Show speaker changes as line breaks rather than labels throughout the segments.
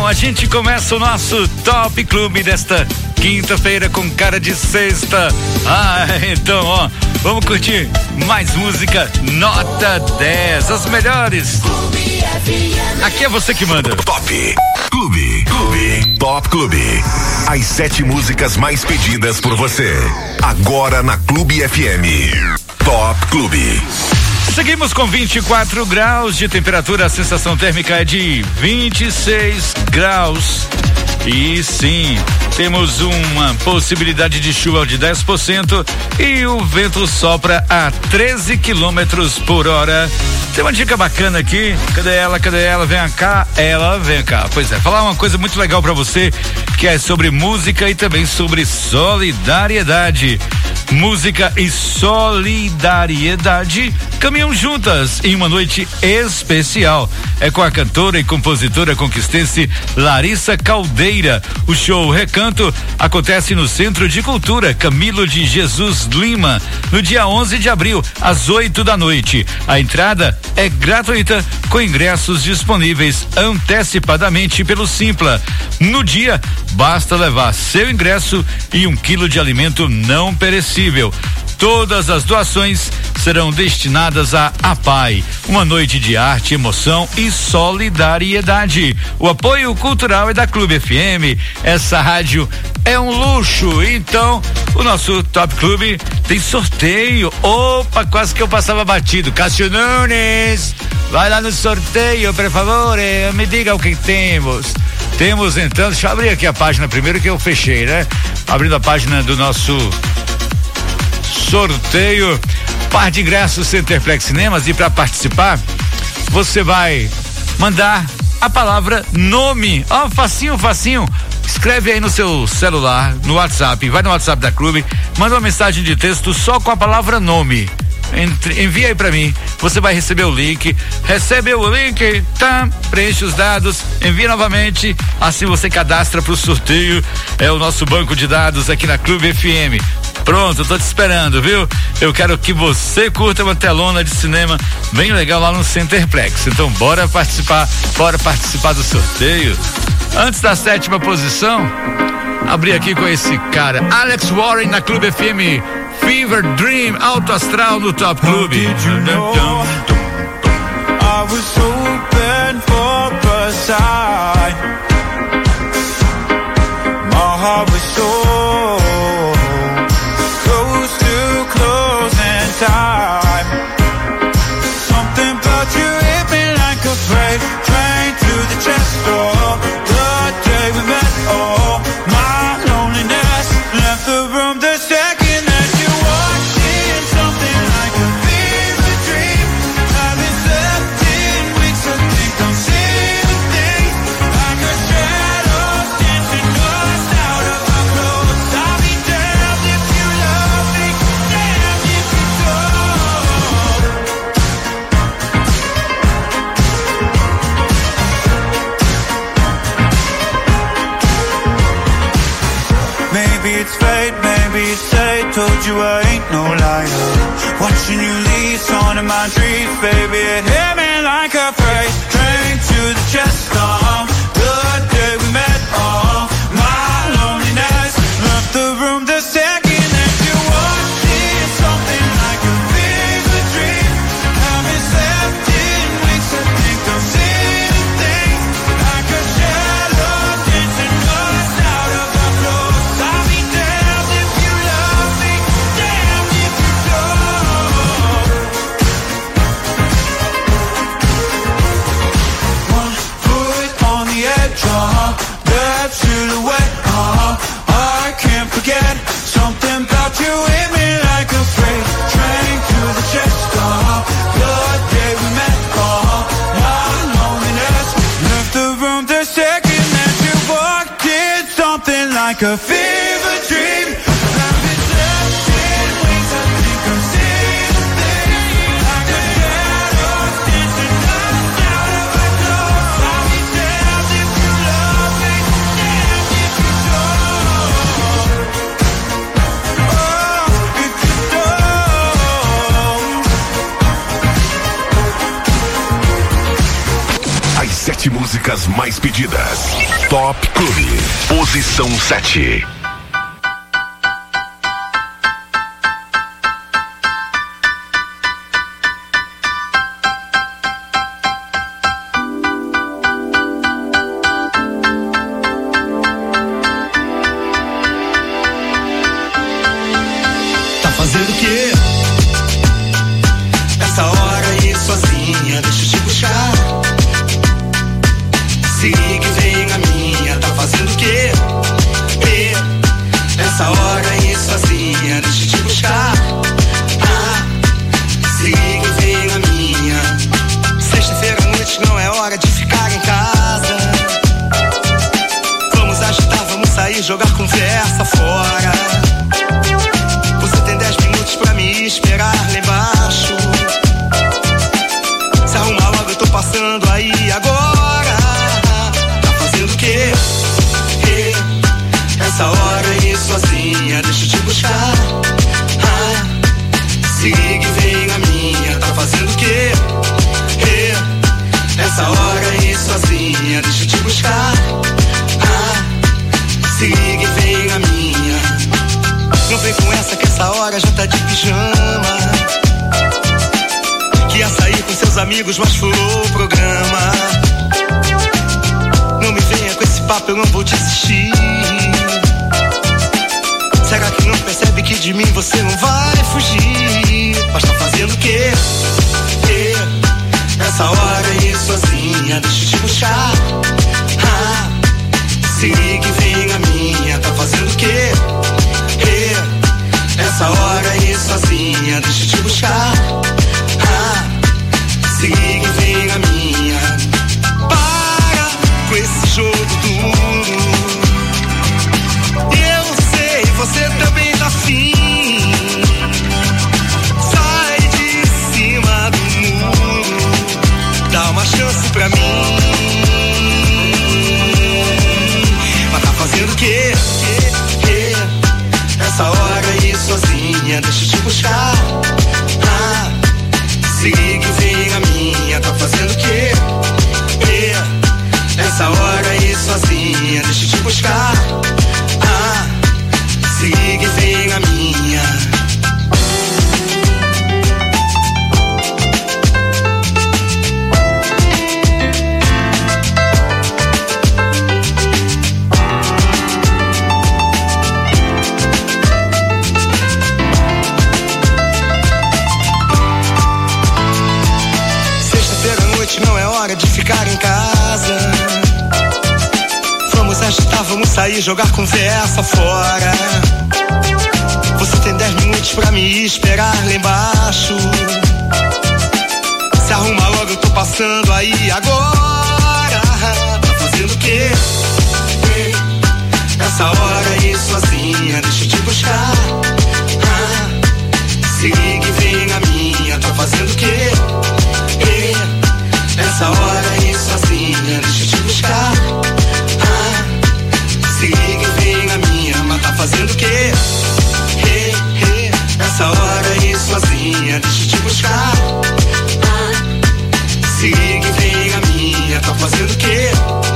a gente começa o nosso Top Clube desta quinta-feira com cara de sexta. Então, ó, vamos curtir mais música nota 10, as melhores. Aqui é você que manda.
Top Clube. Top Clube. As 7 músicas mais pedidas por você. Agora na Clube FM. Top Clube.
Seguimos com 24 graus de temperatura, a sensação térmica é de 26 graus. E sim, temos uma possibilidade de chuva de 10% e o vento sopra a 13 quilômetros por hora. Tem uma dica bacana aqui. Cadê ela? Vem cá. Vem cá. Pois é, falar uma coisa muito legal pra você, que é sobre música e também sobre solidariedade. Música e solidariedade caminham juntas em uma noite especial. É com a cantora e compositora conquistense Larissa Caldeira. O show Recanto acontece no Centro de Cultura Camilo de Jesus Lima, no dia 11 de abril, às 8 da noite. A entrada é gratuita, com ingressos disponíveis antecipadamente pelo Simpla. No dia, basta levar seu ingresso e 1 quilo de alimento não perecível. Todas as doações serão destinadas à APAI, uma noite de arte, emoção e solidariedade. O apoio cultural é da Clube FM. Essa rádio é um luxo. Então, o nosso Top Clube tem sorteio. Opa, quase que eu passava batido. Cássio Nunes, vai lá no sorteio, por favor, me diga o que temos. Temos então, deixa eu abrir aqui a página primeiro que eu fechei, né? Abrindo a página do nosso sorteio, par de ingressos Centerplex Cinemas, e para participar você vai mandar a palavra nome. Facinho. Escreve aí no seu celular, no WhatsApp, vai no WhatsApp da Clube, manda uma mensagem de texto só com a palavra nome. Envia aí pra mim, você vai receber o link, preenche os dados, envia novamente, assim você cadastra pro sorteio. É o nosso banco de dados aqui na Clube FM. Pronto, eu tô te esperando, viu? Eu quero que você curta uma telona de cinema bem legal lá no Centerplex. Então bora participar do sorteio. Antes da 7ª posição, abri aqui com esse cara, Alex Warren na Clube FM, Fever Dream, Alto Astral no Top Clube.
Did you know I was hoping for a sign? My heart was so close to closing time. Something about you hit me like a freight train to the chest door. The day we met, oh, my loneliness left the room the second that you walked in. Something like a fever dream. I've been slept in weeks, I think I'm seeing things like a shadow dancing us out of our clothes. I'll be damned if you love me, damned if you don't. Maybe it's fate, maybe it's fate. Told you I ain't no liar. Watching you leave, on in my dreams, baby. It hit me like a freight train to the chest. The day we met, my loneliness left the room the second that you walked in. Something like a fever dream. I've been slept in weeks, I think I'm seeing things like a shadow dancing us out of our clothes. I'll be damned if you love me, damned if you don't. One foot on the edge, that silhouette, I can't forget. Something about you hit me like a freight train to the chest. The day we met, my loneliness left the room the second that you walked in. Something like a fever dream. I've been slept in weeks, I think I'm seeing things like a shadow dancing us out of our clothes. I'll be damned if you love me, damned if you don't. Oh, if you don't.
As 7 músicas músicas mais pedidas. Top Clube, posição 7.
Tá fazendo o quê? Essa hora aí sozinha, deixa eu te buscar. Se que vem a minha, tá fazendo o quê? Essa hora aí sozinha, deixa eu te buscar. Se que vem a minha. Sexta-feira à noite não é hora de ficar em casa. Vamos agitar, vamos sair, jogar conversa fora. Você tem 10 minutos pra me esperar lá embaixo. Se arruma logo, eu tô passando aí agora. Tá fazendo o quê? Essa hora aí sozinha, deixa eu te buscar. Se que vem a minha, tá fazendo o quê? Essa hora aí sozinha, deixa eu te buscar. Se que vem a minha. Não vem com essa que essa hora já tá de pijama. Que ia sair com seus amigos, mas furou o programa. Não me venha com esse papo, eu não vou desistir. Será que não percebe que de mim você não vai fugir? Mas tá fazendo o quê? Essa hora aí sozinha, deixa eu te buscar. Se que vem a minha, tá fazendo o quê? Essa hora aí sozinha, deixa eu te buscar. Se que vem a minha. Para com esse jogo duro. Eu sei, você também tá afim. Sai de cima do muro. Dá uma chance pra mim. Mas tá fazendo o quê? Essa hora aí sozinha, deixa eu te buscar. Se que vem a minha, tá fazendo o quê? Essa hora aí sozinha, deixa eu te buscar. Se que vem a minha. Não é hora de ficar em casa. Vamos agitar, vamos sair, jogar conversa fora. Você tem 10 minutos pra me esperar lá embaixo. Se arruma logo, eu tô passando aí agora. Tá fazendo o quê? Essa hora aí sozinha, deixa eu te buscar. Se que vem a minha, tá fazendo o quê? Essa hora aí sozinha, deixa eu te buscar. Se que vem a minha, mas tá fazendo o quê? Essa hora aí sozinha, deixa eu te buscar. Se que vem a minha, tá fazendo o quê?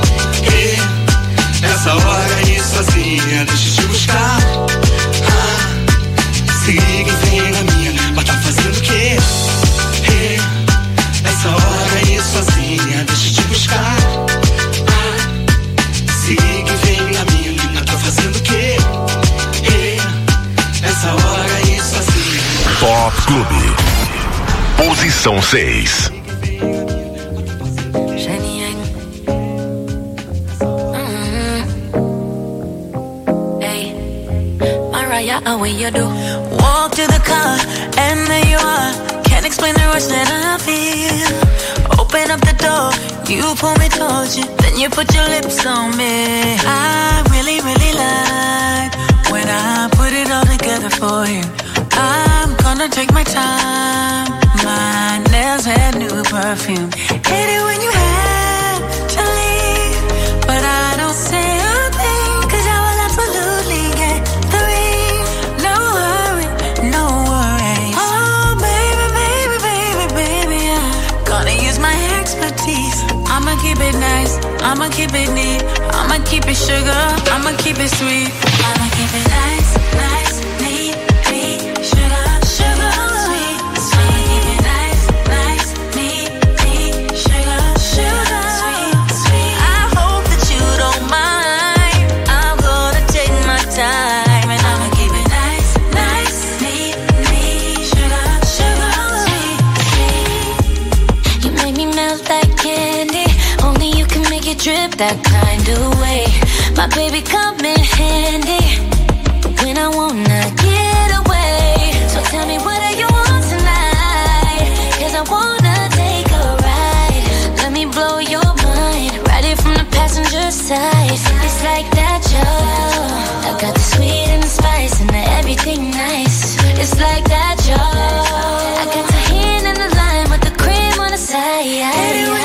Essa hora aí sozinha, deixa eu te buscar. Se que vem a minha, mas tá fazendo o quê? Essa hora aí sozinha, deixa eu te buscar. Se que vem a minha, tá fazendo o quê? Essa hora aí sozinha.
Top Clube, posição 6.
What you do? Walk to the car and there you are. Can't explain the rush that I feel. Open up the door, you pull me towards you, then you put your lips on me. I really, really like when I put it all together for you. I'm gonna take my time. My nails had new perfume. Hate it when you have to leave, but I don't say a thing, 'cause I will absolutely get the ring. No hurry, no worries. Oh baby, baby, baby, baby, I'm gonna use my expertise. I'ma keep it nice, I'ma keep it sugar, I'ma keep it sweet. I'ma keep it nice, nice, neat, neat. Sugar, sugar, sweet, sweet. I'ma keep it nice, nice, neat, neat. Sugar, sugar, sweet, sweet. I hope that you don't mind. I'm gonna take my time and I'ma keep it nice, nice, neat, neat. Sugar, sugar, sweet, sweet. You make me melt like candy. Only you can make it drip that kind of way. My baby come in handy when I wanna get away. So tell me what do you want tonight? 'Cause I wanna take a ride. Let me blow your mind. Ride it from the passenger side. It's like that, y'all. I got the sweet and the spice and the everything nice. It's like that, y'all. I got the hand and the lime with the cream on the side.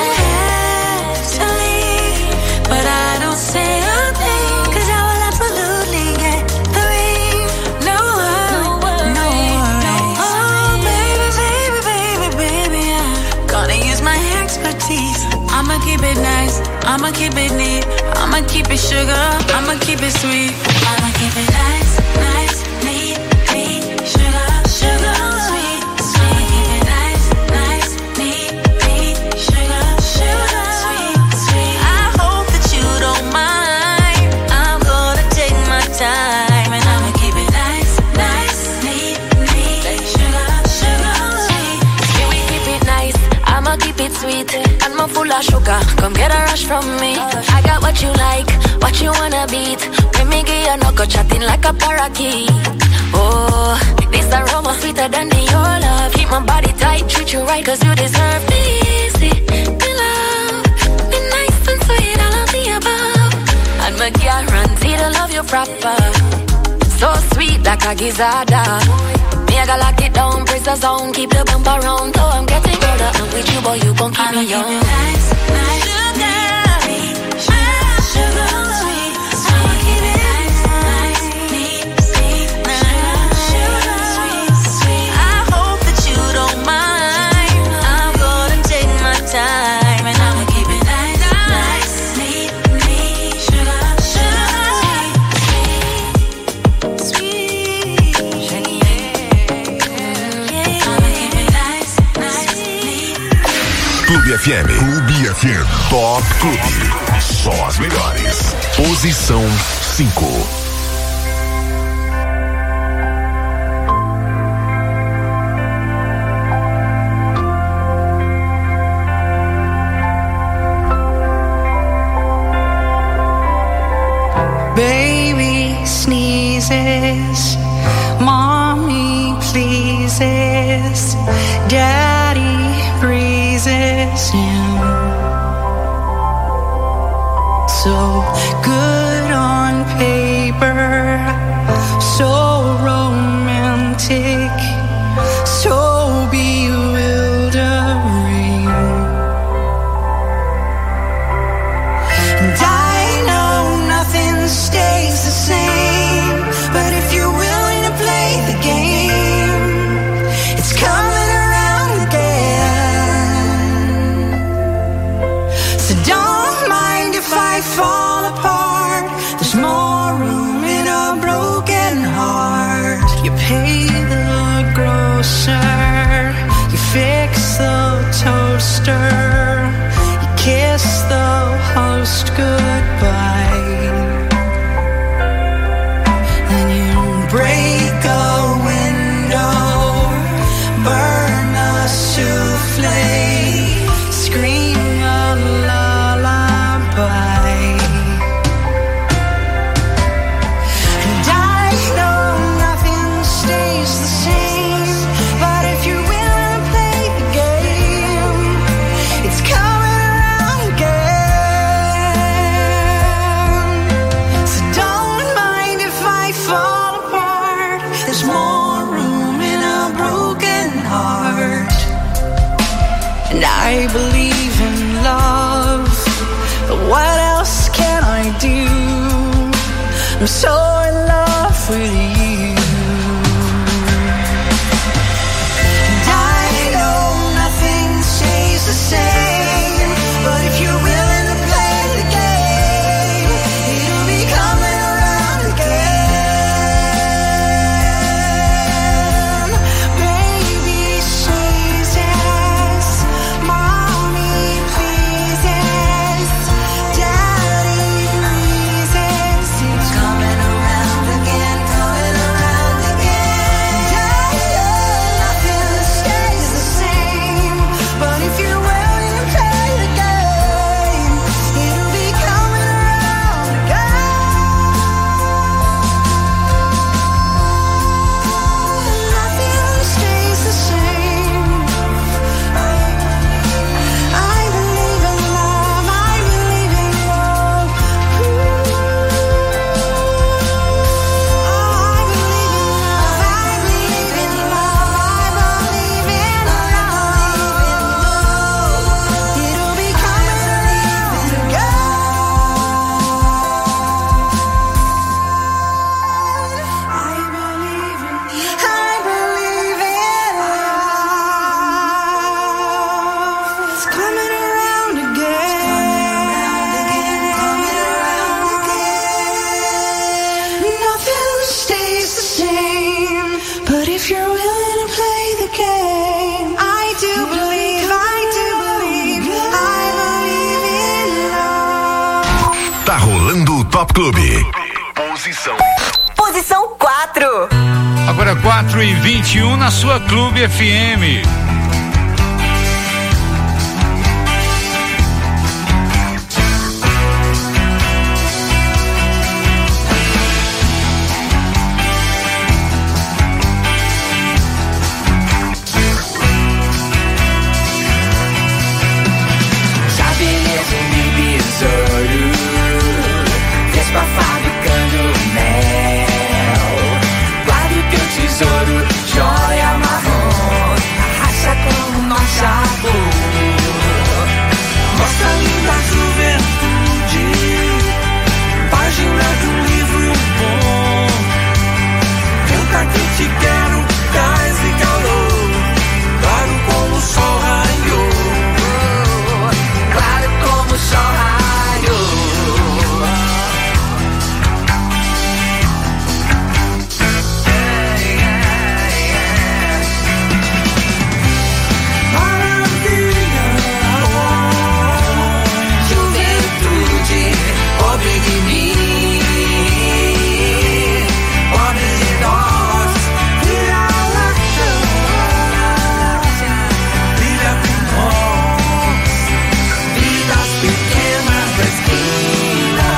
But I don't say a thing, 'cause I will absolutely get the ring. No worry, no worry. Oh, baby, baby, baby, baby, I'm gonna use my expertise. I'ma keep it nice, I'ma keep it neat. I'ma keep it sugar, I'ma keep it sweet. I'ma keep it nice, nice, neat, neat. Sugar, sugar, sweet, sweet. I'ma keep it nice, nice, neat, neat. Sugar, sugar, sweet, sweet. I hope that you don't mind. I'm gonna take my time and I'ma keep it nice, nice, neat, neat. Sugar, sugar, sweet.
Yeah, we keep it nice, I'ma keep it sweet. And I'm full of sugar, come get a rush from me. I got what you like, what you wanna beat. When me give you no go chatting like a parakeet. Oh, this aroma sweeter than the your love. Keep my body tight, treat you right, 'cause you deserve me easy. Me love, be nice and sweet, all of the above. And my guarantee to love you proper. So sweet like a gizzada. Me I gotta lock it down, press the zone, keep the bump around. So I'm getting older, and with you boy you gon' keep me young.
Nice, nice, sugar, sugar, sweet, sweet. I'ma keep it nice, nice, neat, neat. Sugar, sweet, sweet. I hope that you don't mind. I'm gonna take my time and I'ma keep it nice, nice, neat, neat. Sugar, sugar, sweet, sweet. I'ma keep it nice, nice, neat.
Clube FM. Clube FM. Top Clube. Só as melhores. Posição 5.
Baby sneezes, mommy pleases, daddy breezes in. So good on paper, so romantic, so bewildering. And I know nothing stays the same, but if you're willing to play the game, it's coming around again. So don't mind if I fall apart. There's more room in a broken heart. You pay the grocer, you fix the toaster, you kiss the host goodbye, then you break a window, burn a souffle, scream a lullaby. And I know nothing stays the same, but if you're willing to play the game, it's coming around again. So don't mind if I fall apart. There's more room in a broken heart. And I believe in love, but what else can I do? I'm so in love with you. And I know nothing stays the same, but if you're willing to play the game, If you're willing to play the game, I do believe, I believe in love.
Tá rolando o Top Clube.
Posição 4.
Agora 4h21 na sua Clube FM.
Joia marrom, raça como machado. Mostra a linda juventude, página de um livro bom. Canta que te quero, gás e calor, claro como o sol raiou. Claro como o sol raiou. Pobre de mim, pobre de nós, vira a chance, brilha com nós, vidas pequenas da esquina,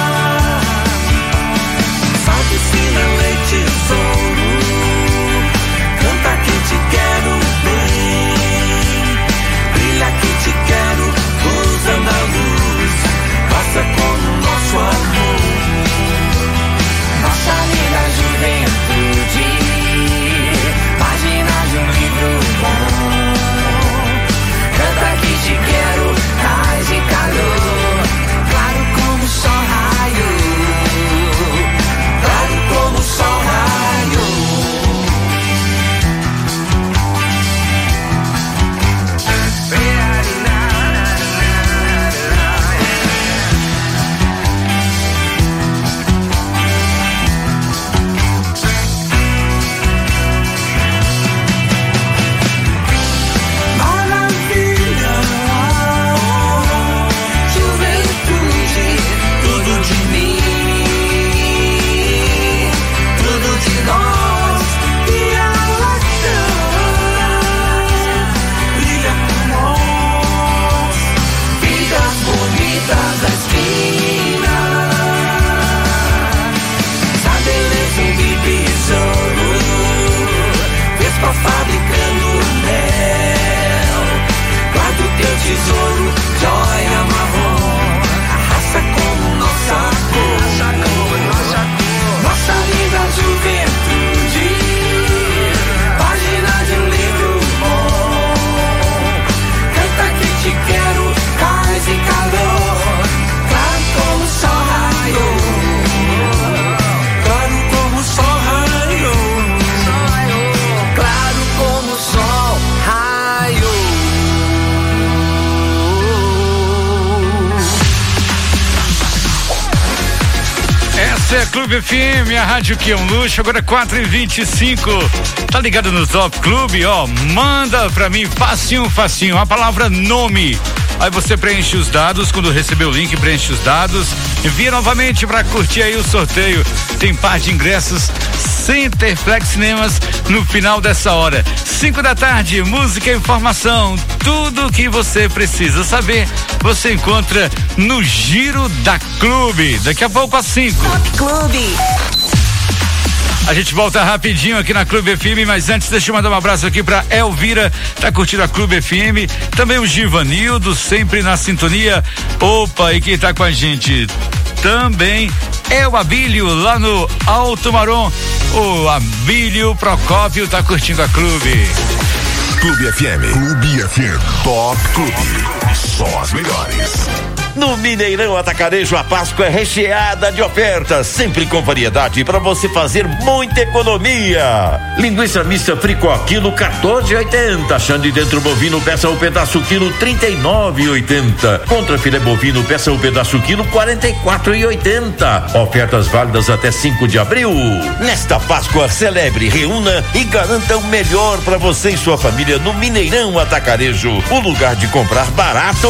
salve sina, leite, tesouro, canta que te quero bem, brilha que te quero, luz andaluz, passa como nosso amor, nossa linda juventude, página de um livro bom. Canta que te quero, paz e calor, claro como o sol raiou, claro como o sol raiou. Fabricando mel, guarda o teu tesouro, joia marrom, a raça como nossa cor, nossa linda juventude, página de um livro bom. Canta que te quero, paz e calor, claro como o sol raiou, claro como o sol raiou. Claro como o sol raiou.
Essa é a Clube FM, a rádio que é um luxo. Agora 4h25. Tá ligado no Top Clube? Ó, manda pra mim facinho, facinho, a palavra nome. Aí você preenche os dados, quando receber o link, preenche os dados, envia novamente pra curtir aí o sorteio. Tem par de ingressos Centerflex Cinemas no final dessa hora. 5 da tarde, música e informação, tudo o que você precisa saber, você encontra no Giro da Clube. Daqui a pouco às 5.
Top Clube.
A gente volta rapidinho aqui na Clube FM, mas antes deixa eu mandar um abraço aqui pra Elvira, tá curtindo a Clube FM, também o Givanildo, sempre na sintonia. Opa, e quem tá com a gente também é o Abílio, lá no Alto Marom. O Abílio Procópio tá curtindo a Clube.
Clube FM. Clube FM. Top Clube. Só as melhores.
No Mineirão Atacarejo, a Páscoa é recheada de ofertas, sempre com variedade para você fazer muita economia. Linguiça mista Fricó, quilo 14,80. Xande dentro bovino, peça o pedaço, quilo 39,80. Contra filé bovino, peça o pedaço, quilo 44,80. Ofertas válidas até 5 de abril. Nesta Páscoa, celebre, reúna e garanta o melhor para você e sua família no Mineirão Atacarejo, o lugar de comprar barato.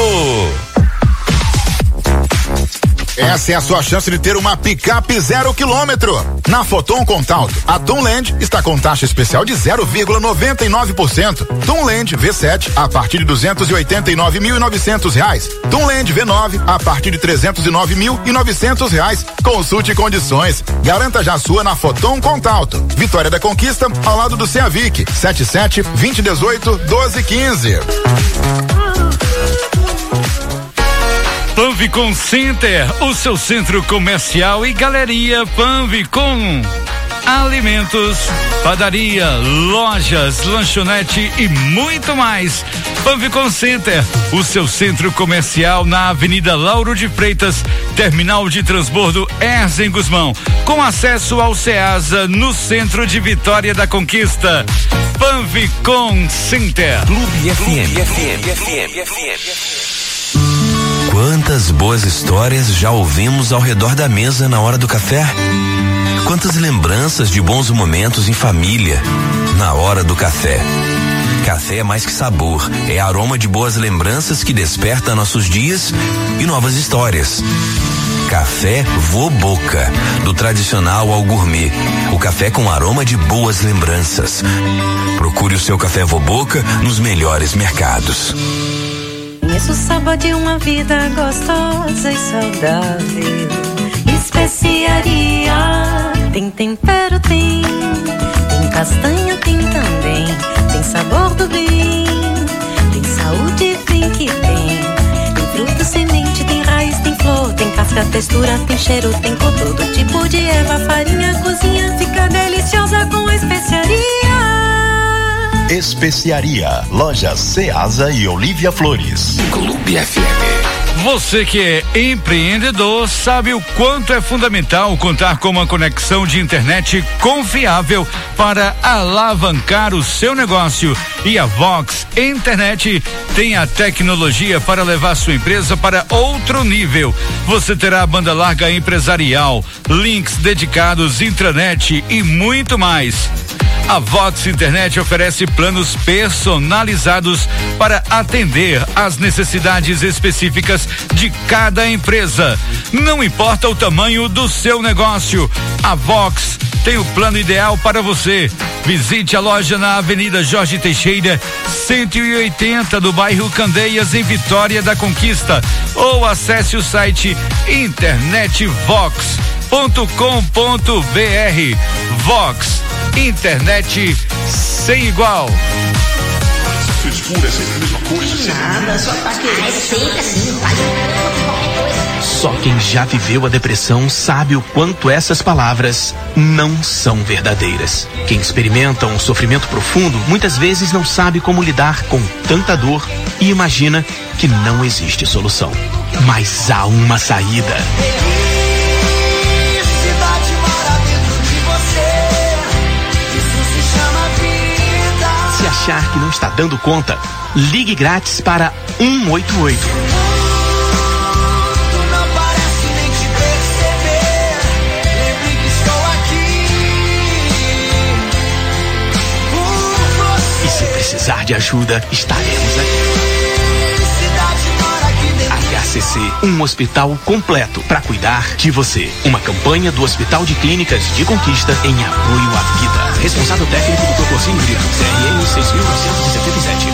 Essa é a sua chance de ter uma picape 0 km. Na Foton Contato, a Tunland está com taxa especial de 0,99%. Tunland V7 a partir de R$289.900. Tunland V9 a partir de R$309.900. Consulte condições. Garanta já a sua na Foton Contato. Vitória da Conquista, ao lado do Ceavic. 77-2018-1215.
Panvicom Center, o seu centro comercial e galeria Panvicom. Alimentos, padaria, lojas, lanchonete e muito mais. Panvicom Center, o seu centro comercial na Avenida Lauro de Freitas, terminal de transbordo Erzen Guzmão, com acesso ao Ceasa no centro de Vitória da Conquista. Panvicom Center.
Clube FM. Quantas boas histórias já ouvimos ao redor da mesa na hora do café? Quantas lembranças de bons momentos em família na hora do café? Café é mais que sabor, é aroma de boas lembranças que desperta nossos dias e novas histórias. Café Vô Boca, do tradicional ao gourmet, o café com aroma de boas lembranças. Procure o seu Café Vô Boca nos melhores mercados.
Conheço o sabor de uma vida gostosa e saudável. Especiaria, tem tempero, tem castanha, tem também. Tem sabor do bem, tem saúde, vem que tem. Tem fruto, semente, tem raiz, tem flor, tem casca, textura, tem cheiro, tem cor. Todo tipo de erva, farinha, cozinha, fica deliciosa com especiaria.
Especiaria, lojas Ceasa e Olívia Flores.
Clube FM.
Você que é empreendedor sabe o quanto é fundamental contar com uma conexão de internet confiável para alavancar o seu negócio. E a Vox Internet tem a tecnologia para levar sua empresa para outro nível. Você terá banda larga empresarial, links dedicados, intranet e muito mais. A Vox Internet oferece planos personalizados para atender às necessidades específicas de cada empresa. Não importa o tamanho do seu negócio, a Vox tem o plano ideal para você. Visite a loja na Avenida Jorge Teixeira, 180 do bairro Candeias, em Vitória da Conquista, ou acesse o site internetvox.com.br. Vox Internet sem igual.
Frescura é sempre a mesma coisa.
Nada, só tá querendo. É sempre assim, faz qualquer coisa.
Só quem já viveu a depressão sabe o quanto essas palavras não são verdadeiras. Quem experimenta um sofrimento profundo muitas vezes não sabe como lidar com tanta dor e imagina que não existe solução. Mas há uma saída. Se achar que não está dando conta, ligue grátis para 188. E se precisar de ajuda, estaremos aqui. HCC, um hospital completo para cuidar de você. Uma campanha do Hospital de Clínicas de Conquista em apoio à vida. Responsável técnico do Proporcinho Brito, CRM 6.977.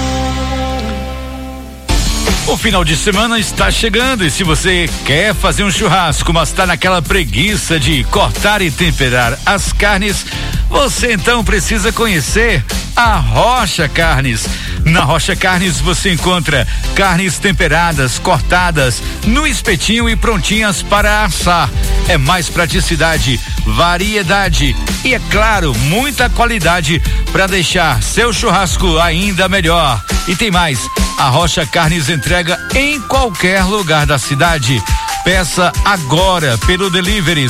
O final de semana está chegando e se você quer fazer um churrasco, mas está naquela preguiça de cortar e temperar as carnes, você então precisa conhecer a Rocha Carnes. Na Rocha Carnes você encontra carnes temperadas, cortadas, no espetinho e prontinhas para assar. é mais praticidade, variedade e, é claro, muita qualidade para deixar seu churrasco ainda melhor. E tem mais, a Rocha Carnes entrega em qualquer lugar da cidade. Peça agora pelo delivery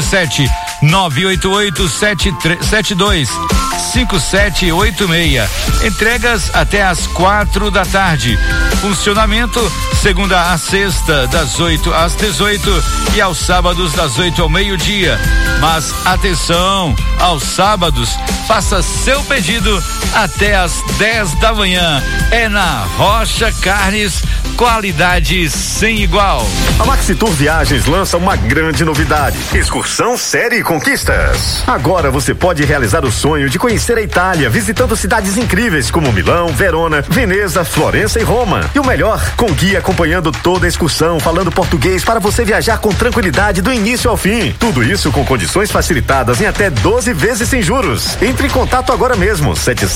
77988725786. Entregas até às 4 da tarde. Funcionamento segunda a sexta, das 8 às 18 e aos sábados das 8 ao meio-dia. Mas atenção, aos sábados, faça seu pedido até às 10 da manhã. É na Rocha Carnes, qualidade sem igual.
A Maxitur Viagens lança uma grande novidade: excursão série Conquistas. Agora você pode realizar o sonho de conhecer a Itália, visitando cidades incríveis como Milão, Verona, Veneza, Florença e Roma. E o melhor, com guia acompanhando toda a excursão, falando português para você viajar com tranquilidade do início ao fim. Tudo isso com condições facilitadas em até 12 vezes sem juros. Entre em contato agora mesmo,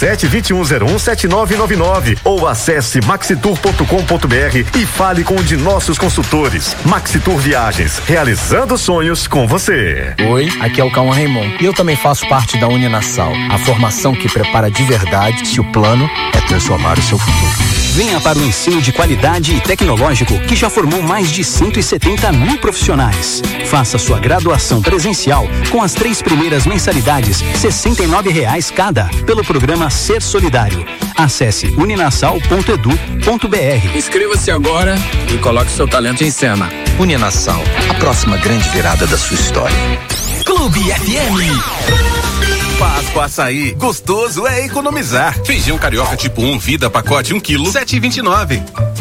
77-2101-7999 ou acesse maxitur.com.br e fale com um de nossos consultores. Maxitur Viagens, realizando sonhos com você.
Oi, aqui é o Cauã Raymond e eu também faço parte da Uninasal, a formação que prepara de verdade se o plano é transformar o seu futuro.
Venha para o ensino de qualidade e tecnológico que já formou mais de 170 mil profissionais. Faça sua graduação presencial com as 3 primeiras mensalidades, R$69 cada, pelo programa Ser Solidário. Acesse uninasal.edu.br.
Inscreva-se agora e coloque seu talento em cena.
Uninasal, a próxima grande virada da sua história.
Clube FM. Páscoa Açaí, gostoso é economizar. Feijão carioca tipo 1 vida pacote 1 kg, 7,29.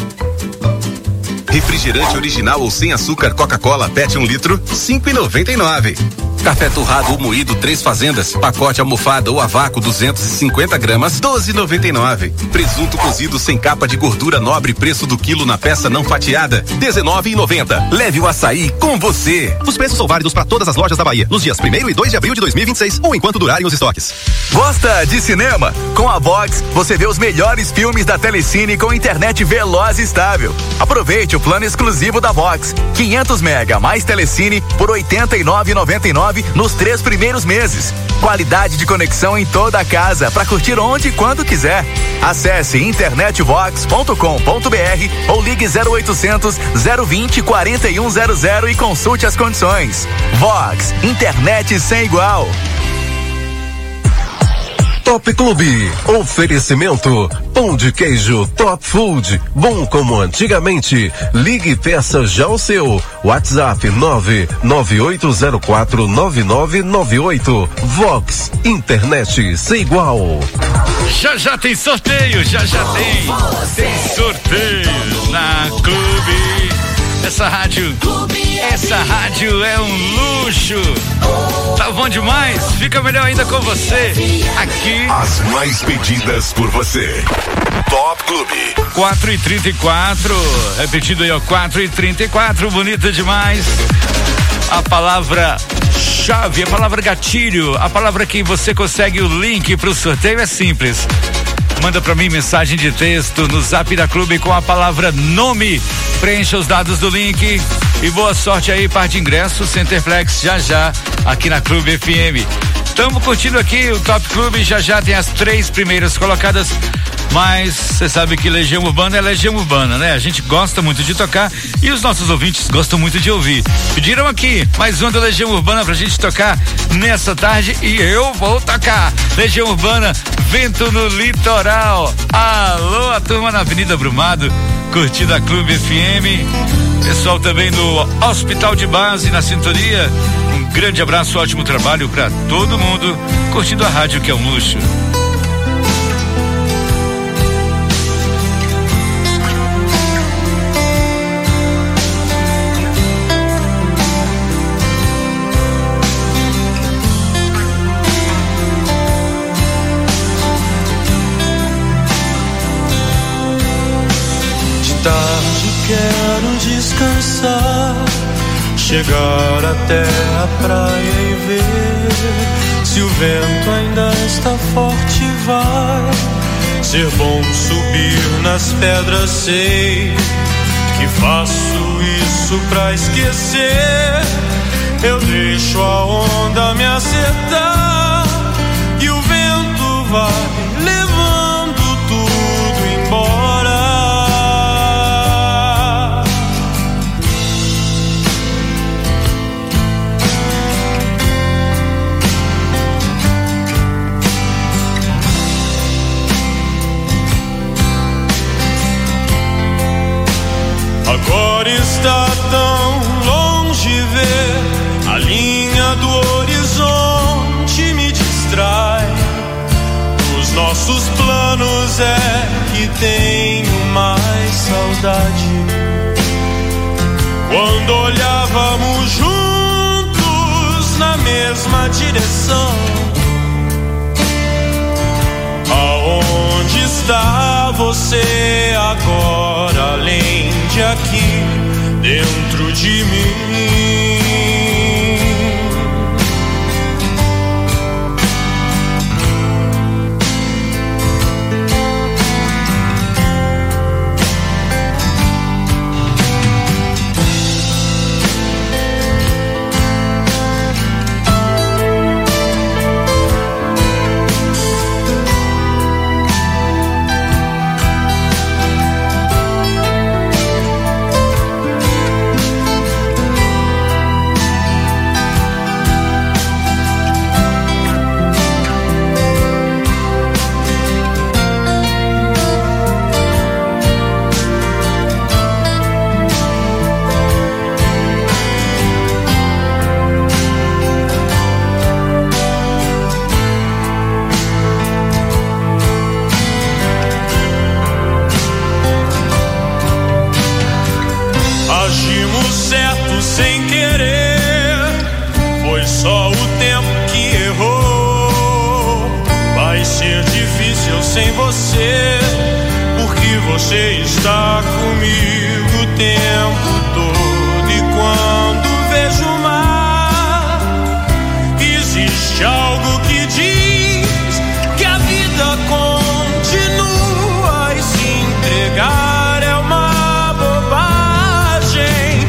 Refrigerante original ou sem açúcar Coca-Cola PET 1 litro, 5,99. Café torrado ou moído 3 fazendas, pacote almofada ou a vácuo 250 gramas, 12,99. Presunto cozido sem capa de gordura nobre, preço do quilo na peça não fatiada, 19,90. Leve o açaí com você.
Os preços são válidos para todas as lojas da Bahia, nos dias 1º e 2 de abril de 2026 ou enquanto durarem os estoques.
Gosta de cinema? Com a Vox, você vê os melhores filmes da Telecine com internet veloz e estável. Aproveite o plano exclusivo da Vox, 500 mega mais Telecine por R$ 89,99 nos 3 primeiros meses. Qualidade de conexão em toda a casa para curtir onde e quando quiser. Acesse internetvox.com.br ou ligue 0800 020 4100 e consulte as condições. Vox, internet sem igual.
Top Clube, oferecimento, pão de queijo Top Food, bom como antigamente. Ligue e peça já o seu. WhatsApp 998049998. Vox, internet sem igual.
Já tem sorteio, já tem sorteio na Clube. Essa rádio é um luxo. Tá bom demais? Fica melhor ainda com você. Aqui.
As mais pedidas por você. Top Clube.
4h34. Repetindo aí, ó. 4h34. Bonita demais. A palavra chave, a palavra gatilho, a palavra que você consegue o link pro sorteio é simples. Manda pra mim mensagem de texto no Zap da Clube com a palavra nome. Preencha os dados do link e boa sorte aí, par de ingressos Centerflex já aqui na Clube FM. Estamos curtindo aqui o Top Clube, já tem as 3 primeiras colocadas, mas você sabe que Legião Urbana é Legião Urbana, né? A gente gosta muito de tocar e os nossos ouvintes gostam muito de ouvir. Pediram aqui mais uma da Legião Urbana pra gente tocar nessa tarde e eu vou tocar. Legião Urbana, Vento no Litoral. Alô, a turma na Avenida Brumado, curtindo a Clube FM. Pessoal também do Hospital de Base na sintonia. Um grande abraço, ótimo trabalho pra todo mundo curtindo a rádio, que é um luxo.
Tarde quero descansar, chegar até a praia e ver se o vento ainda está forte. Vai ser bom subir nas pedras, sei que faço isso pra esquecer Eu deixo a onda me acertar e o vento vai levando tudo embora. Agora está tão longe ver a linha do horizonte me distrai. Os nossos planos é que tenho mais saudade. Quando olhávamos juntos na mesma direção, aonde está você agora, além de aqui dentro de mim? Sem querer, foi só o tempo que errou. Vai ser difícil sem você, porque você está comigo o tempo todo. E quando vejo o mar, existe algo que diz que a vida continua e se entregar é uma bobagem.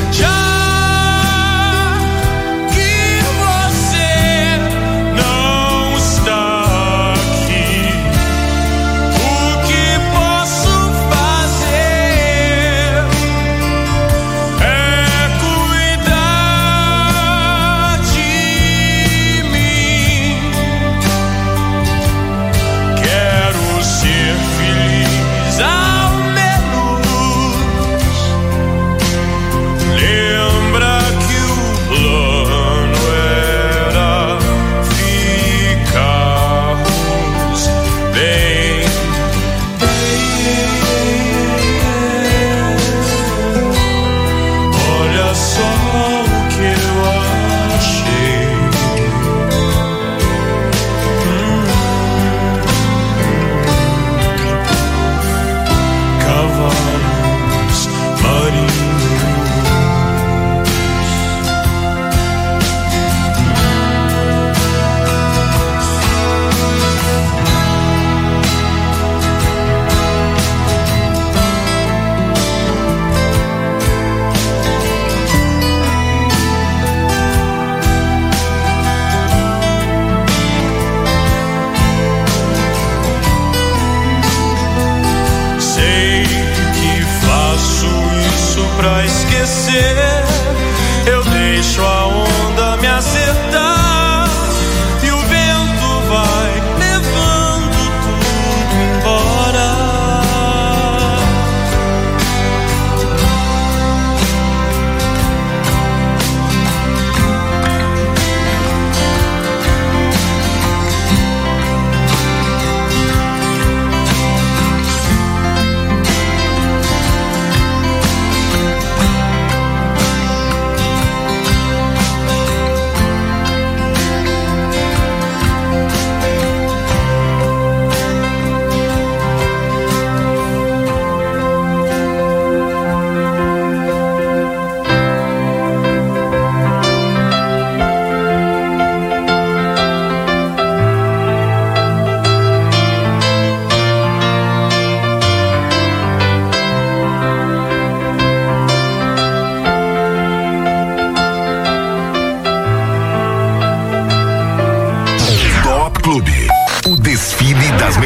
Pra esquecer, eu deixo a onda me acertar e o vento vai levando tudo embora.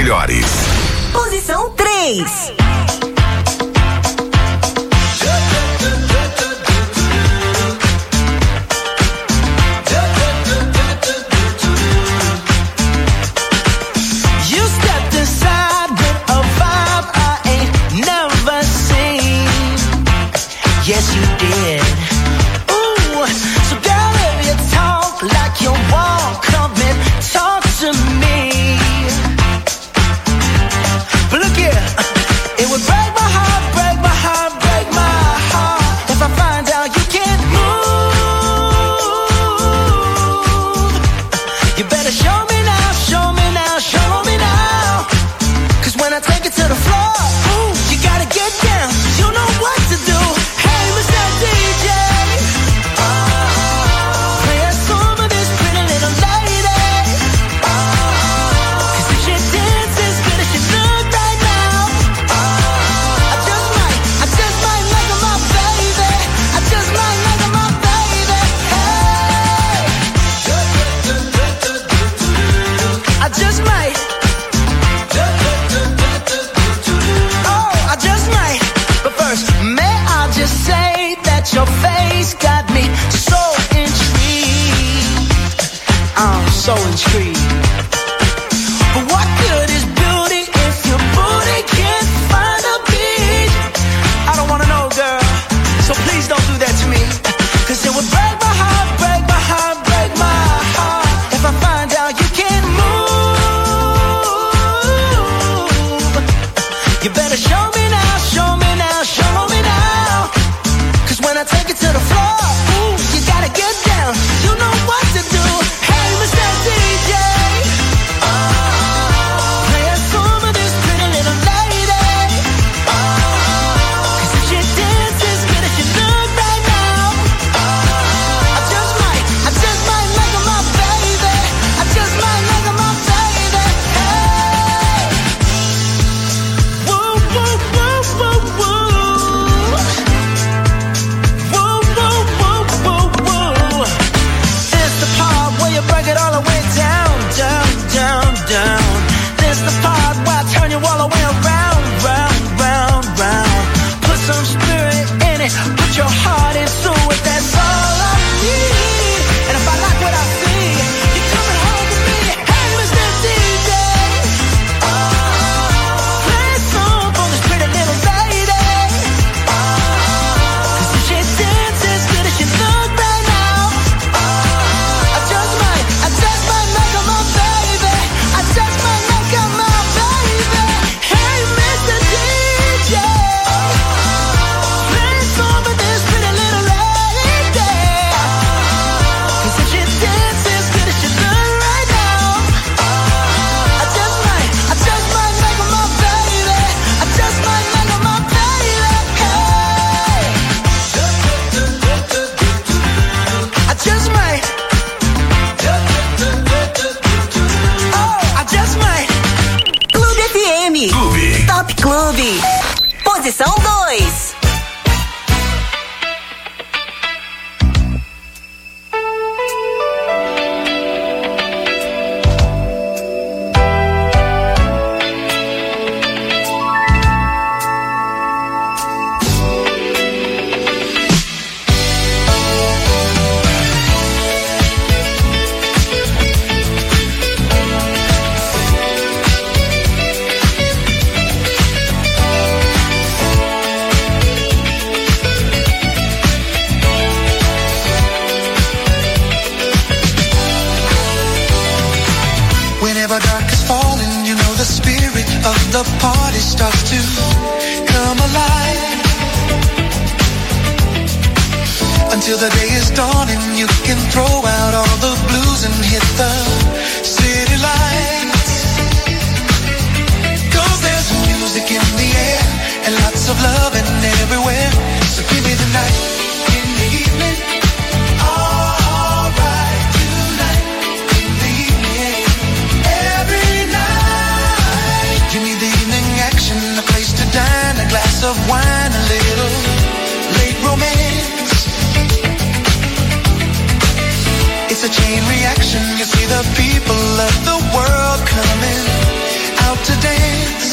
melhores.
Posição 3.
Yes, you did. Ooh, so girl, if you talk like you walk, come and talk to me. But look here, it would break my heart, break my heart, break my heart if I find out you can't move. You better show me now, show me now, show me now. 'Cause when I take it to the floor, ooh, you gotta get down. You know what to do. Your face got me so intrigued. I'm so intrigued. But what good is beauty if your booty can't find a beat? I don't wanna know, girl, so please don't do that to me. 'Cause it would break my heart, break my heart, break my heart if I find out you can't move. You better show me now, show me now, show me now. When I take it to the floor, ooh, you gotta get down. You know what to do. Hey, Mr. DJ, play a song of this pretty little lady. 'Cause if she dances good as she look right now, I just might make her my baby. I just might make her my baby. Hey, woo, woo, woo, woo, woo. Break it all the way down, down, down, down. This the part where I turn you all the way around, round, round, round. Put some spirit in it, put your heart into it, that's all I need. And if I like what I see, you're coming home with me. Hey, Mr. DJ, play a song for this pretty little lady. 'Cause if she dances good as she look right now, I just might make her my baby. I just might make her my baby. Hey, Mr. DJ, play a song for this pretty little lady. 'Cause if she dances good as she look right now, I just might make her my baby. I just might make her my baby. Hey, I just might.
Clube FM. Top Clube. Posição 2.
The party starts to come alive. Until the day is dawning, you can throw out all the blues and hit the city lights. 'Cause there's music in the air and lots of love and everywhere. So give me the night in the evening. Alright tonight in the evening. Every night. Give me the evening action, a place to dine, a glass of wine, a little late romance. It's a chain reaction. You see the people of the world coming
out to dance.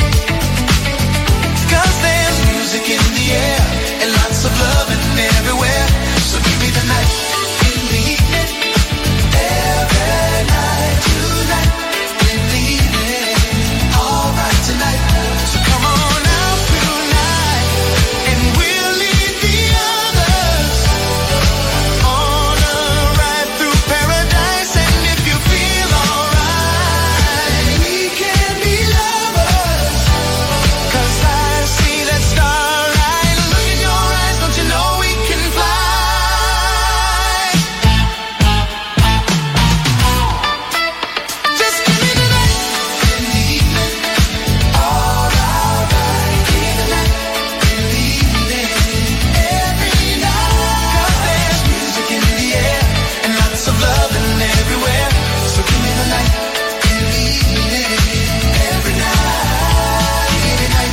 'Cause there's music in the air and lots of loving everywhere. So give me the night in the evening, every night tonight in the evening, all right tonight. So come on out tonight and we'll leave the others on a ride through paradise. And if you feel alright, we can be lovers. 'Cause I see that starlight, look in your eyes, don't you know we can fly? Just give me the night in the evening, all right, give me the night in the evening, every night. 'Cause there's music in the air and lots of loving everywhere. So give me the night in the evening, every night, every night.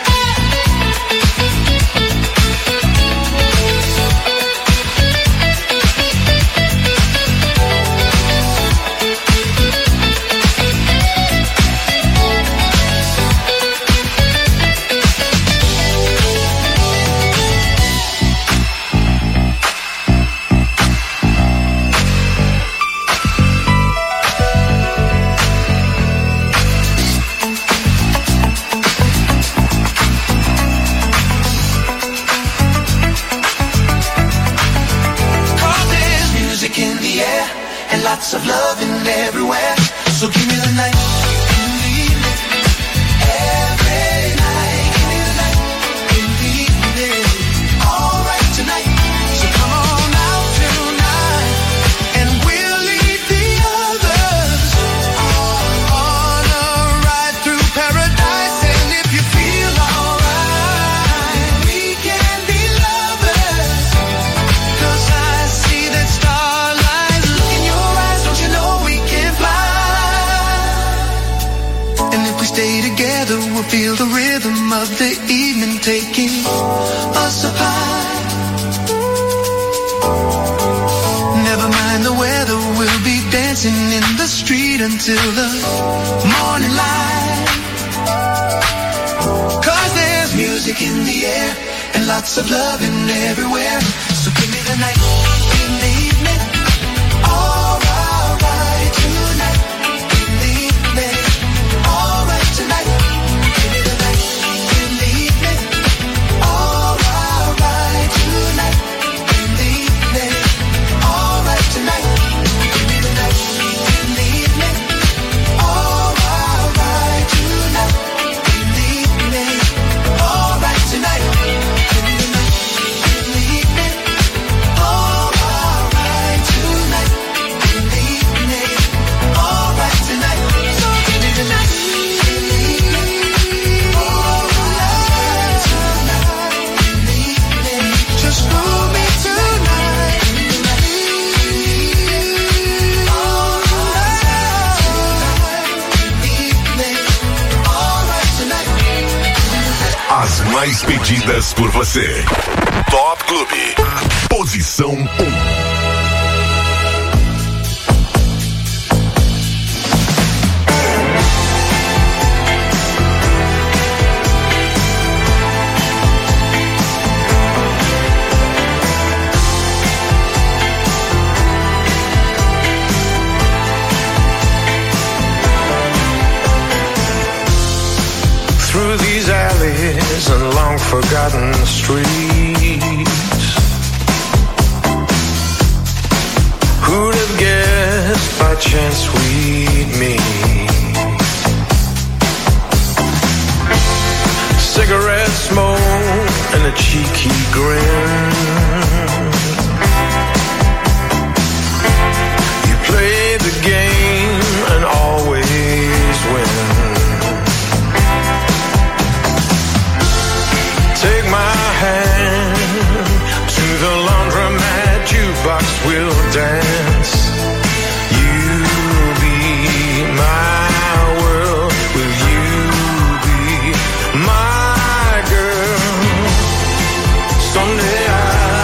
Cause there's music in the air and lots of loving everywhere. So give me the night in the evening, every night. Give me the night in the evening, all right tonight. So come on out tonight and we'll leave the others on a ride through paradise. And if you feel alright, we can be lovers. 'Cause I see that starlight, look in your eyes, don't you know we can fly? And if we stay together, we'll feel the rhythm of the evening taking us up high. Never mind the weather, we'll be dancing in the street until the morning light. 'Cause there's music in the air and lots of loving everywhere. So give me the night in the evening, all right tonight in the evening, all right tonight. Give me the night in the evening, all right tonight in the evening, all right tonight. Give me the night in the evening, all right tonight in the evening, all right tonight. Give me the night in the evening, all right tonight in the evening, all right tonight. So give me the night in the evening, all right tonight in the evening. Just hold me tonight in the night, all right tonight in the evening, all right tonight.
As mais pedidas por você. Top Clube. Posição 1.
Through these alleys and long forgotten streets, who'd have guessed by chance we'd meet? Cigarette smoke and a cheeky grin. You play the game and always win. Take my hand to the laundromat, jukebox will dance. You'll be my world, will you be my girl? Someday I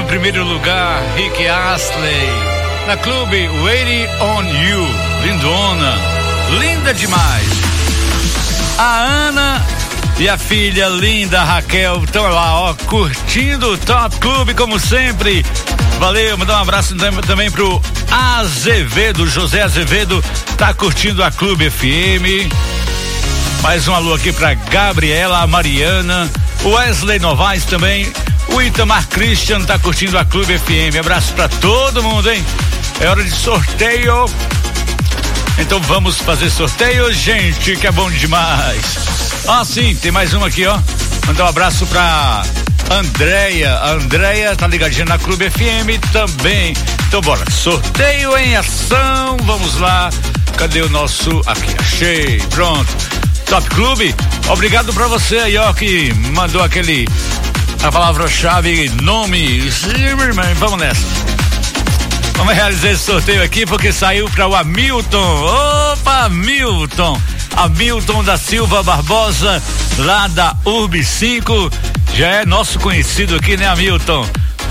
primeiro lugar, Rick Astley. Na Clube, Waiting on You. Lindona. Linda demais. A Ana e a filha linda Raquel estão lá, ó, curtindo o Top Clube como sempre. Valeu, mandar um abraço também pro Azevedo, José Azevedo, tá curtindo a Clube FM. Mais um alô aqui pra Gabriela, a Mariana, o Wesley Novaes também, o Itamar Christian tá curtindo a Clube FM. Abraço pra todo mundo, hein? É hora de sorteio. Então vamos fazer sorteio, gente, que é bom demais. Ah, sim, tem mais um aqui, ó. Mandar um abraço pra Andréia. A Andréia tá ligadinha na Clube FM também. Então bora, sorteio em ação, vamos lá. Cadê o nosso? Aqui, achei, pronto. Top Clube, obrigado pra você aí, ó, que mandou a palavra-chave, nome. Vamos nessa. Vamos realizar esse sorteio aqui porque saiu para o Hamilton. Opa, Hamilton. Hamilton da Silva Barbosa, lá da Urb 5. Já é nosso conhecido aqui, né, Hamilton?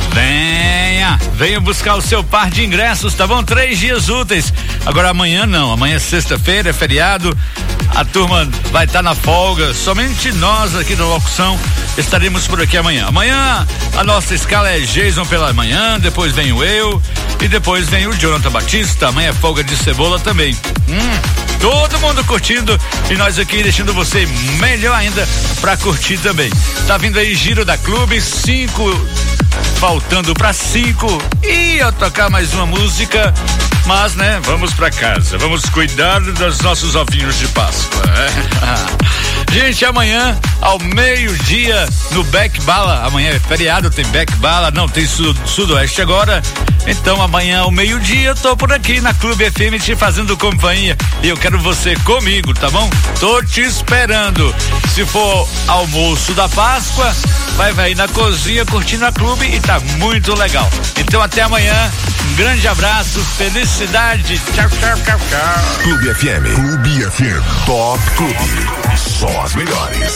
Venha buscar o seu par de ingressos, tá bom? 3 dias úteis. Agora amanhã não, amanhã é sexta-feira, é feriado. A turma vai estar na folga, somente nós aqui da locução estaremos por aqui amanhã. Amanhã a nossa escala é Jason pela manhã, depois vem o eu e depois vem o Jonathan Batista. Amanhã é folga de cebola também. Todo mundo curtindo e nós aqui deixando você melhor ainda pra curtir também. Tá vindo aí Giro da Clube, 5, faltando pra 5, ia tocar mais uma música, mas né, vamos pra casa, vamos cuidar dos nossos ovinhos de Páscoa. Gente, amanhã ao meio-dia no Beck Bala, amanhã é feriado, tem Beck Bala, não tem Sudoeste agora, então amanhã ao meio-dia eu tô por aqui na Clube FM te fazendo companhia e eu quero você comigo, tá bom? Tô te esperando. Se for almoço da Páscoa, vai aí na cozinha curtindo a Clube e tá muito legal. Então até amanhã, um grande abraço, felicidade, tchau, tchau, tchau, tchau.
Clube FM. Clube FM. Top Clube. Só as melhores.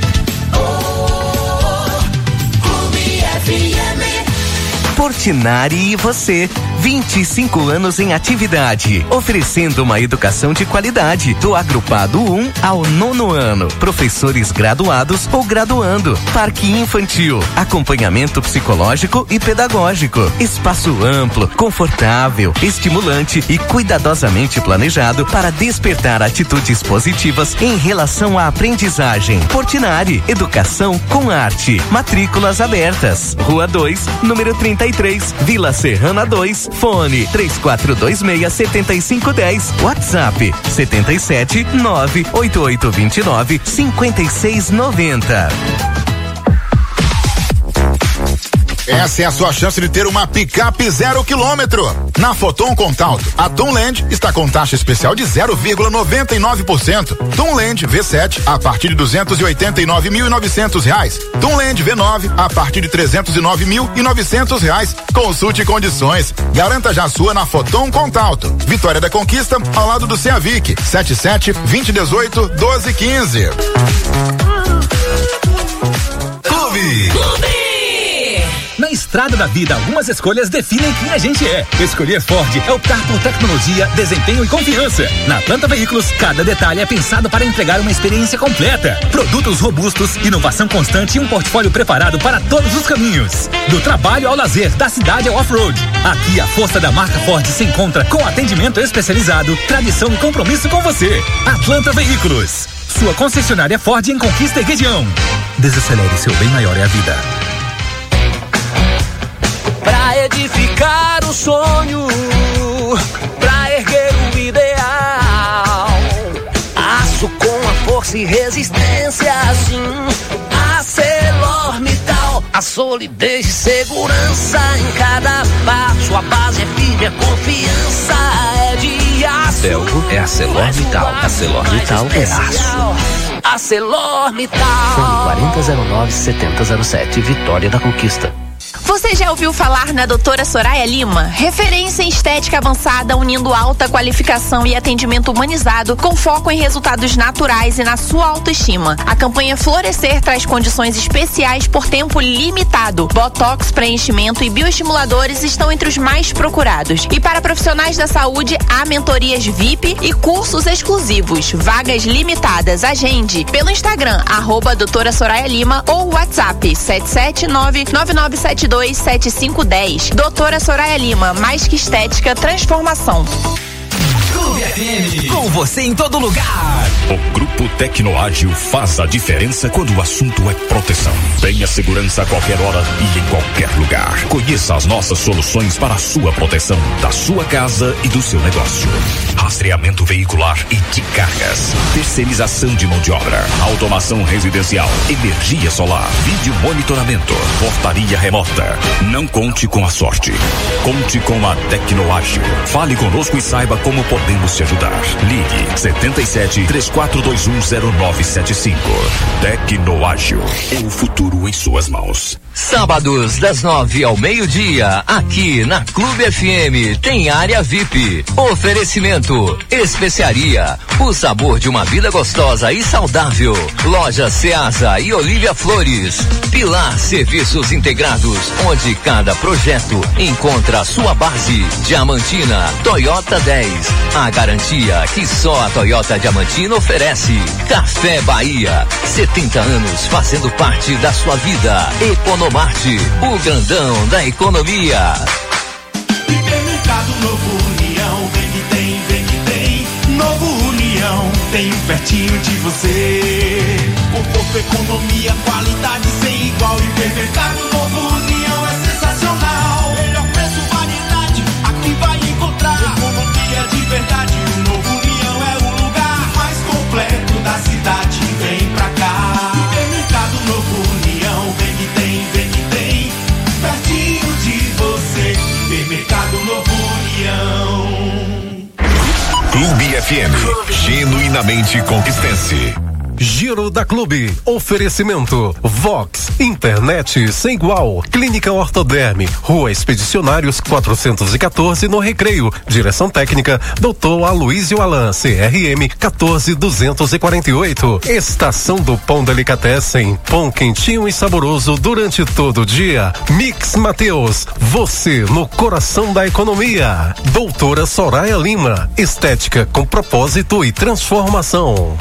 Clube FM. Portinari e você, 25 anos em atividade, oferecendo uma educação de qualidade, do agrupado 1 ao 9º ano, professores graduados ou graduando, parque infantil, acompanhamento psicológico e pedagógico, espaço amplo, confortável, estimulante e cuidadosamente planejado para despertar atitudes positivas em relação à aprendizagem. Portinari, educação com arte, matrículas abertas, Rua 2, número 33, Vila Serrana 2, fone 3426-7510, WhatsApp 77-98829-5690.
Essa é a sua chance de ter uma picape 0 km. Na Foton Contalto, a Tunland está com taxa especial de 0,99%. Tunland V7 a partir de R$289.900. Tunland V9 a partir de R$309.900. Consulte condições. Garanta já a sua na Foton Contalto. Vitória da Conquista, ao lado do Ceavic. 77-2018-1215.
Clube. Na estrada da vida, algumas escolhas definem quem a gente é. Escolher Ford é optar por tecnologia, desempenho e confiança. Na Atlanta Veículos, cada detalhe é pensado para entregar uma experiência completa. Produtos robustos, inovação constante e um portfólio preparado para todos os caminhos. Do trabalho ao lazer, da cidade ao off-road. Aqui a força da marca Ford se encontra com atendimento especializado, tradição e compromisso com você. Atlanta Veículos, sua concessionária Ford em Conquista e região. Desacelere, seu bem maior é a vida.
Pra edificar o sonho, pra erguer o ideal, aço com a força e resistência, assim, ArcelorMittal, a solidez e segurança em cada passo, a base é firme, a confiança é de aço.
Belgo é ArcelorMittal, ArcelorMittal é aço.
ArcelorMittal.
Fone 4009-7007, Vitória da Conquista.
Você já ouviu falar na doutora Soraya Lima? Referência em estética avançada, unindo alta qualificação e atendimento humanizado com foco em resultados naturais e na sua autoestima. A campanha Florescer traz condições especiais por tempo limitado. Botox, preenchimento e bioestimuladores estão entre os mais procurados. E para profissionais da saúde, há mentorias VIP e cursos exclusivos. Vagas limitadas. Agende pelo Instagram, @doutora Soraya Lima ou WhatsApp 779-9972-7510. Doutora Soraya Lima, mais que estética, transformação.
Clube FM, com você em todo lugar.
O Grupo Tecnoágil faz a diferença quando o assunto é proteção. Tenha segurança a qualquer hora e em qualquer lugar. Conheça as nossas soluções para a sua proteção, da sua casa e do seu negócio. Rastreamento veicular e de cargas. Terceirização de mão de obra. Automação residencial. Energia solar. Vídeo monitoramento. Portaria remota. Não conte com a sorte. Conte com a Tecnoágil. Fale conosco e saiba como podemos te ajudar. Ligue 77-3421-0975. Tecnoágil. O futuro em suas mãos.
Sábados, das 9 ao meio-dia, aqui na Clube FM, tem área VIP. Oferecimento, especiaria, o sabor de uma vida gostosa e saudável. Loja Ceasa e Olívia Flores. Pilar Serviços Integrados, onde cada projeto encontra a sua base. Diamantina, Toyota 10. A garantia que só a Toyota Diamantina oferece. Café Bahia, 70 anos fazendo parte da sua vida. Economarte, o grandão da economia.
Hipermercado Novo União, vem que tem. Novo União, tem um pertinho de você. Conforto, economia, qualidade sem igual. Hipermercado Novo União é sensacional. Melhor preço, variedade, aqui vai encontrar. Economia de verdade, o Novo União é o lugar mais completo da cidade. Vem pra cá. Hipermercado Novo União, vem que tem. Pertinho de você, Hipermercado Novo União.
Clube FM, genuinamente conquistense.
Giro da Clube. Oferecimento Vox, internet sem igual. Clínica Ortoderme, Rua Expedicionários 414 no Recreio. Direção técnica Dr. Aloysio Alan, CRM 14248. Estação do Pão Delicatessen, pão quentinho e saboroso durante todo o dia. Mix Mateus, você no coração da economia. Doutora Soraya Lima, estética com propósito e transformação.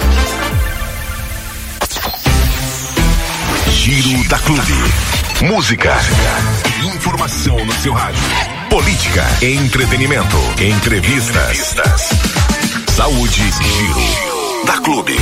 Giro da Clube. Música. Informação no seu rádio. Política. Entretenimento. Entrevistas. Saúde. Giro da Clube.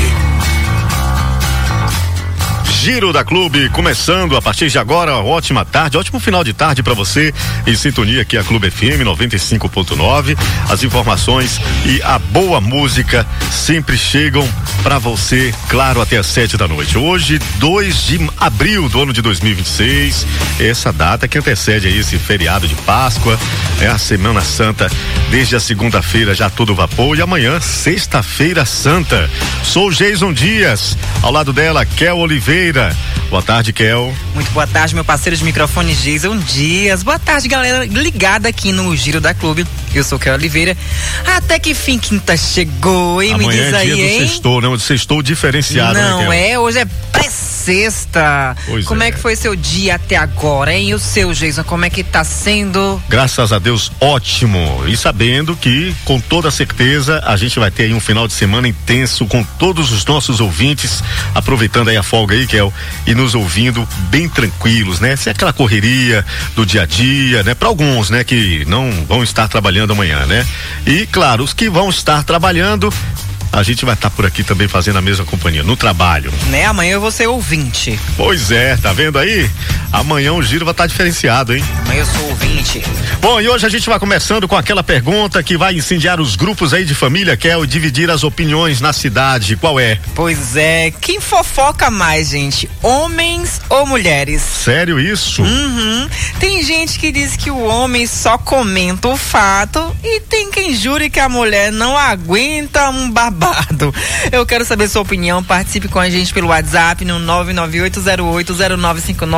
Giro da Clube, começando a partir de agora, ótima tarde, ótimo final de tarde para você, em sintonia aqui a Clube FM 95.9. As informações e a boa música sempre chegam para você, claro, até às 7 da noite. Hoje, 2 de abril do ano de 2026, essa data que antecede aí esse feriado de Páscoa, a Semana Santa, desde a segunda-feira já todo vapor, e amanhã, sexta-feira santa. Sou Jason Dias, ao lado dela, Kel Oliveira. Boa tarde, Kel.
Muito boa tarde, meu parceiro de microfone Jason Dias. Boa tarde, galera ligada aqui no Giro da Clube. Eu sou Kel Oliveira. Até que fim quinta chegou, hein?
Amanhã
me diz
é
aí,
dia
hein?
do sextou, né? O sextou diferenciado,
não,
né, Kel?
é, hoje é pré-sexta. Como é que foi seu dia até agora, hein? E o seu, Jason, como é que tá sendo?
Graças a Deus, ótimo. E sabendo que, com toda certeza, a gente vai ter aí um final de semana intenso com todos os nossos ouvintes, aproveitando aí a folga aí, Kel, e nos ouvindo bem tranquilos, né? Sem aquela correria do dia a dia, né? Para alguns, né? Que não vão estar trabalhando amanhã, né? E, claro, os que vão estar trabalhando, a gente vai estar por aqui também fazendo a mesma companhia, no trabalho.
Né, amanhã eu vou ser ouvinte.
Pois é, tá vendo aí? Amanhã o giro vai estar diferenciado, hein?
Amanhã eu sou ouvinte.
Bom, e hoje a gente vai começando com aquela pergunta que vai incendiar os grupos aí de família, que é o dividir as opiniões na cidade. Qual é?
Pois é, quem fofoca mais, gente? Homens ou mulheres?
Sério isso?
Uhum. Tem gente que diz que o homem só comenta o fato e tem quem jure que a mulher não aguenta um babado. Eu quero saber sua opinião, participe com a gente pelo WhatsApp no 998080959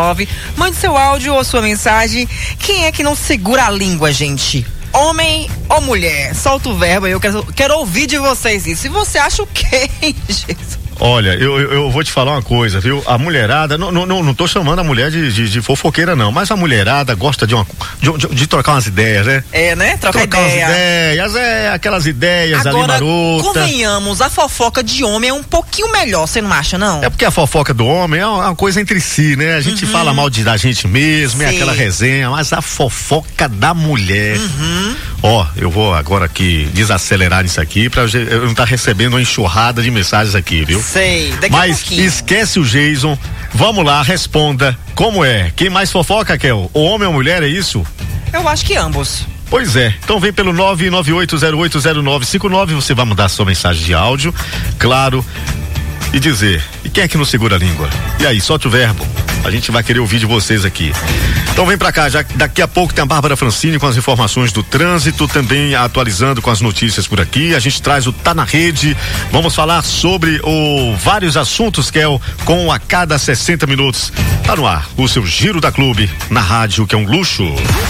Mande seu áudio ou sua mensagem. Quem é que não segura a língua, gente? Homem ou mulher? Solta o verbo aí, eu quero ouvir de vocês isso. E você acha o quê, Jesus?
Olha, eu vou te falar uma coisa, viu? A mulherada, não tô chamando a mulher de fofoqueira, não, mas a mulherada gosta de trocar umas ideias, né?
É, né? Trocar ideia.
Umas ideias, aquelas ideias
agora,
ali marotas.
Convenhamos, a fofoca de homem é um pouquinho melhor, você não acha, não?
É porque a fofoca do homem é uma coisa entre si, né? A gente fala mal da gente mesmo, é aquela resenha, mas a fofoca da mulher. Ó, eu vou agora aqui desacelerar isso aqui pra eu não estar recebendo uma enxurrada de mensagens aqui, viu?
Sei, daqui
mas
a pouquinho.
Esquece o Jason, vamos lá, responda, como é? Quem mais fofoca, Kel? O homem ou a mulher, é isso?
Eu acho que ambos.
Pois é, então vem pelo 998080959, você vai mandar sua mensagem de áudio, claro, e dizer, e quem é que não segura a língua? E aí, solte o verbo, a gente vai querer ouvir de vocês aqui. Então vem pra cá, já daqui a pouco tem a Bárbara Francini com as informações do trânsito, também atualizando com as notícias por aqui, a gente traz o Tá na Rede, vamos falar sobre vários assuntos, Kel, com a cada 60 minutos. Tá no ar, o seu Giro da Clube, na rádio que é um luxo.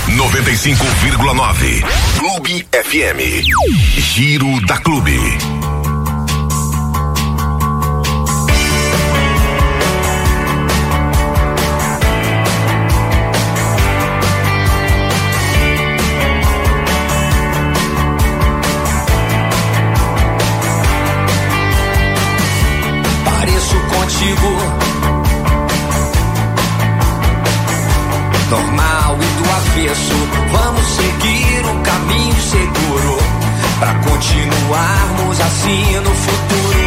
95,9 Clube FM. Giro da Clube.
Normal e do avesso, vamos seguir o caminho seguro pra continuarmos assim no futuro.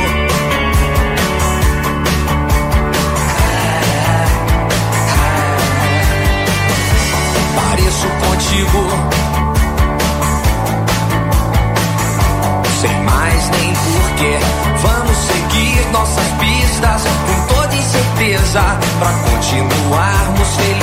Pareço contigo, sem mais nem porquê. Vamos seguir nossas pistas com toda incerteza pra continuarmos felizes.